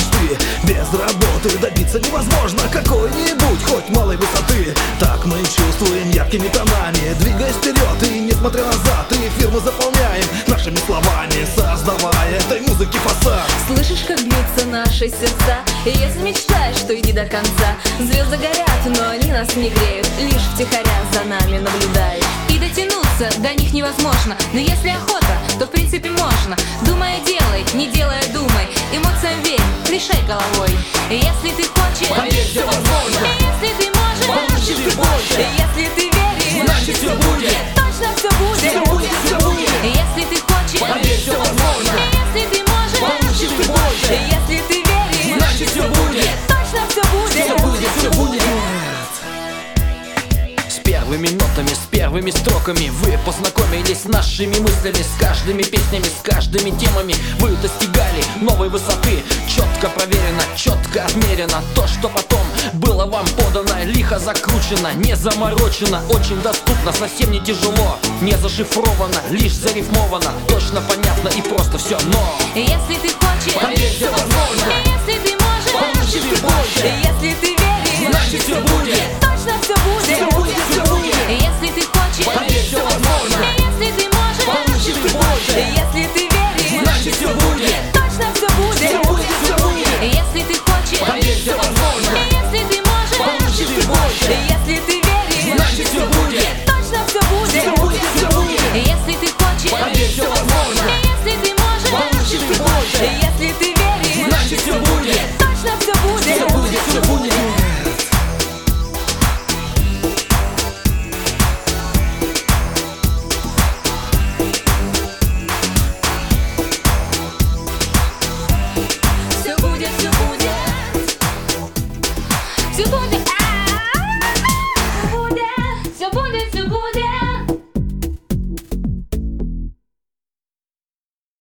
мечты. Без работы добиться невозможно какой-нибудь, хоть малой высоты. Так мы чувствуем яркими тонами, двигаясь вперед и не смотря назад. И эфир мы заполняем нашими словами, создавая этой музыке фасад. Слышишь, как бьются наши сердца? И если мечтаешь, то иди до конца. Звезды горят, но они нас не греют, лишь втихаря за нами наблюдают. И дотянуться до них невозможно, но если охота, то в принципе можно. Думая делай, не делая думай, эмоциям верь, решай головой. И если ты хочешь, поверь, все возможно. И если ты можешь, получишь ты больше. И если ты веришь, значит все будет. Точно все будет. Все будет, все будет. И если ты хочешь, поверь, все возможно. И если ты можешь, получишь ты больше. И если ты веришь, значит все будет. Точно все будет. Все будет, все будет. С первыми нотами, с первыми строками вы познакомились с нашими мыслями, с каждыми песнями, с каждыми темами. Вы достигали новой высоты, четко проверено, четко отмерено. То, что потом было вам подано, лихо закручено, не заморочено, очень доступно, совсем не тяжело, не зашифровано, лишь зарифмовано, точно понятно и просто все. Но если ты хочешь, поверь, все возможно. Если ты можешь, получишь ты больше. Если ты веришь, значит все будет. Точно все будет. Все будет, все будет. Если ты хочешь, поверь, все возможно. Если ты можешь, получишь ты больше. Если ты веришь, значит все будет. Точно все будет. Все будет, все будет. Если ты хочешь, поверь, все возможно. Если ты можешь, получишь ты больше. Если ты веришь, значит все будет. Точно все будет. Все будет, все будет. Если ты хочешь, поверь, все возможно. Если ты можешь, получишь ты больше. Если ты веришь, значит все будет. Точно все будет. Все будет, все будет. Все будет, все будет. Все будет.